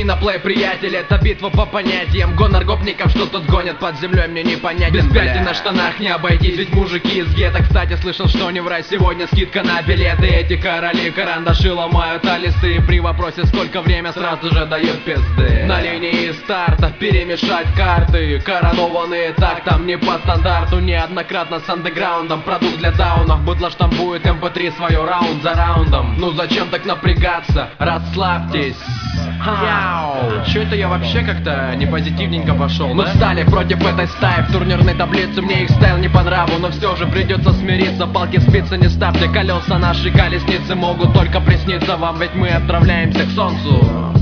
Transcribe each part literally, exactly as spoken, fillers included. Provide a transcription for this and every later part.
на плей, приятель, это битва по понятиям. Гонор гопников, что тут гонят под землей, мне не понятен. Без пяти на штанах не обойтись, ведь мужики из гетто. Кстати, слышал, что не врать, сегодня скидка на билеты. Эти короли карандаши ломают алисты. При вопросе, сколько время, сразу же дают пизды. На линии старта перемешать карты. Коронованные так там не по стандарту. Неоднократно с андеграундом, продукт для даунов. Быдло штампует эм пэ три свое раунд за раундом. Ну зачем так напрягаться, расслабьтесь. Яу. Чё это я вообще как-то не позитивненько пошел? Мы да? Встали против этой стаи в турнирной таблице. Мне их стайл не по нраву, но все же придется смириться. Палки спицы не ставьте, колеса нашей колесницы могут только присниться вам, ведь мы отправляемся к солнцу.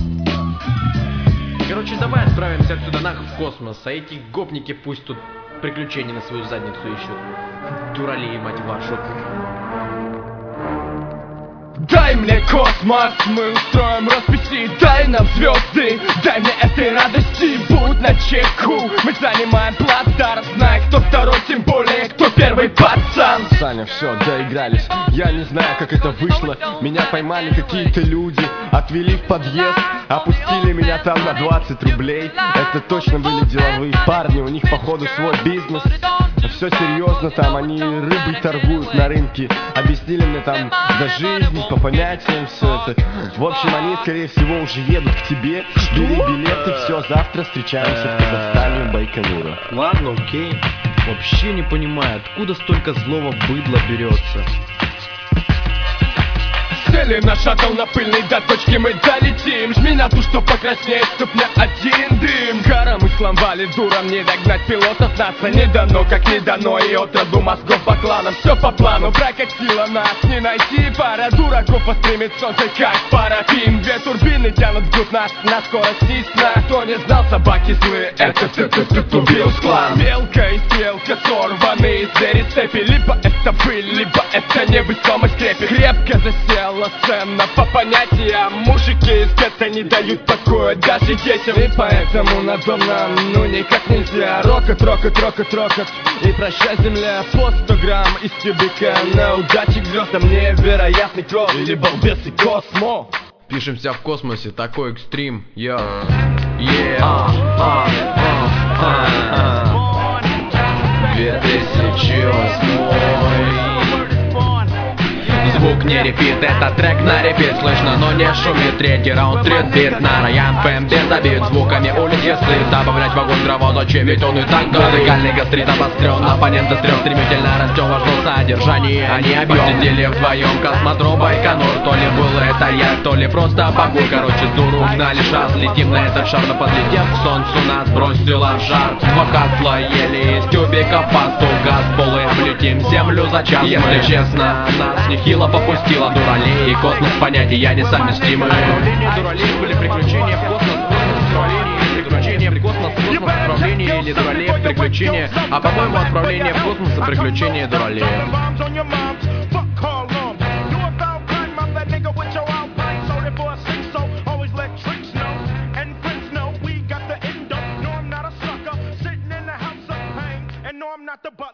Короче, давай отправимся отсюда нахуй в космос, а эти гопники пусть тут приключения на свою задницу ищут. Дуралей, мать вашу. Дай мне космос, мы устроим росписи. Дай нам звезды, дай мне этой радости. Будь начеку, мы занимаем плацдарм. Знай, кто второй, тем более, кто первый, пацан. Саня, все, доигрались. Я не знаю, как это вышло. Меня поймали какие-то люди, отвели в подъезд, опустили меня там на двадцать рублей. Это точно были деловые парни, у них походу свой бизнес. Все серьезно там, они рыбой торгуют на рынке. Объяснили мне там за жизнь, по понятиям все это. В общем, они, скорее всего, уже едут к тебе. Бери билеты, все, завтра встречаемся в Казахстане, Байконура. Ладно, окей. Вообще не понимаю, откуда столько злого быдла берется. Сели на шаттл на пыльной, до точки мы долетим. Жми на ту, что покраснеет ступня, один дым. Коромыслом валит дуром, не догнать пилотов НАСА. Не дано, как не дано, и отроду мозгов по кланам. Все по плану, прокатило нас не найти. Пара дураков воспримет солнце, как парафин. Две турбины тянут вглубь нас на скорости сна. Кто не знал, собаки злые, это Тубилс клан. Белка и стрелка сорваны из двери цепи. Либо это пыль, либо это невесомость крепит. Крепко засела ценно по понятиям. Мужики из гетто не дают покоя даже детям. И поэтому на дом нам ну никак нельзя. Рокот, рокот, рокот, рокот. И прощай, земля, по сто грамм из тюбика. На удачи к звездам невероятный кросс. Или балбес и космо. Пишемся в космосе, такой экстрим. Йо. Yeah. две тысячи восьмой. Звук не репит, это трек на репит. Слышно, но не шумит. Третий раунд, трит-бит. На Райан ПМД забит звуками улиц, если добавлять в огонь дрова, зачем, ведь он и так горит. Музыкальный гастрит обострен, оппонент застрял. Стремительно растем, важно содержание, а не объем. Посидели вдвоем, космодром Байконур. То ли было это я, то ли просто погуль. Короче, с дуру гнали шанс. Летим на этот шар, но подлетев к солнцу нас бросило в жар. Два хасла ели из тюбика пасту. Газ полы, облетим землю за час. Если честно, нас нехило попустила дуралей. И космос понятия несовместимы. Отправление дуралей были приключения в космос. Космос отправление, приключения в космос. Космос отправление или дуралей в приключения. А по-моему, отправление в космос и приключения дуралей. I'm not the butler.